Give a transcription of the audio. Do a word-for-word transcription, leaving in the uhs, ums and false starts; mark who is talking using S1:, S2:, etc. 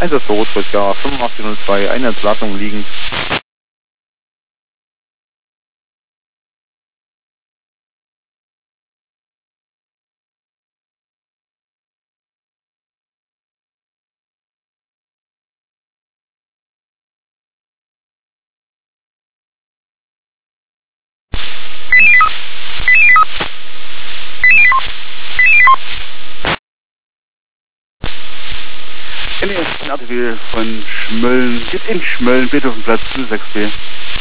S1: Einsatz für Rot-Rot-Gar fünfundachtzig null zwei, Einheitsladung liegen.
S2: N E S von Schmölln, geht in Schmölln, Beethovenplatz sechs B.